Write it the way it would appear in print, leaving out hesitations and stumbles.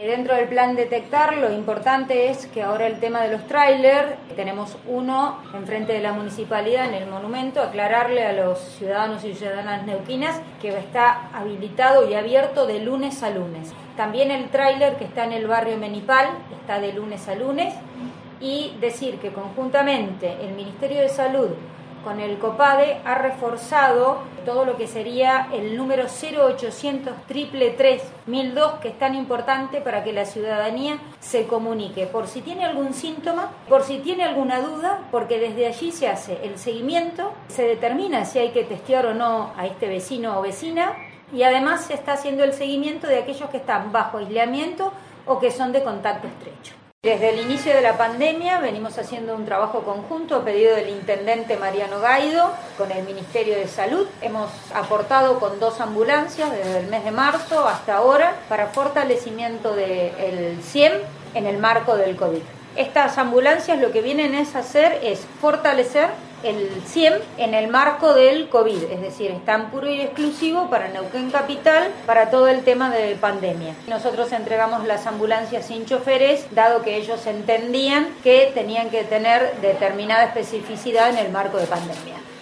Dentro del plan Detectar, lo importante es que ahora el tema de los tráiler, tenemos uno enfrente de la municipalidad en el monumento, aclararle a los ciudadanos y ciudadanas neuquinas que está habilitado y abierto de lunes a lunes. También el tráiler que está en el barrio Menipal está de lunes a lunes, y decir que conjuntamente el Ministerio de Salud con el COPADE ha reforzado todo lo que sería el número 0800 333 1002, que es tan importante para que la ciudadanía se comunique por si tiene algún síntoma, por si tiene alguna duda, porque desde allí se hace el seguimiento, se determina si hay que testear o no a este vecino o vecina, y además se está haciendo el seguimiento de aquellos que están bajo aislamiento o que son de contacto estrecho. Desde el inicio de la pandemia venimos haciendo un trabajo conjunto a pedido del intendente Mariano Gaido con el Ministerio de Salud. Hemos aportado con 2 ambulancias desde el mes de marzo hasta ahora para fortalecimiento del CIEM en el marco del COVID. Estas ambulancias lo que vienen a hacer es fortalecer el CIEM en el marco del COVID, es decir, están puro y exclusivo para Neuquén Capital, para todo el tema de pandemia. Nosotros entregamos las ambulancias sin choferes, dado que ellos entendían que tenían que tener determinada especificidad en el marco de pandemia.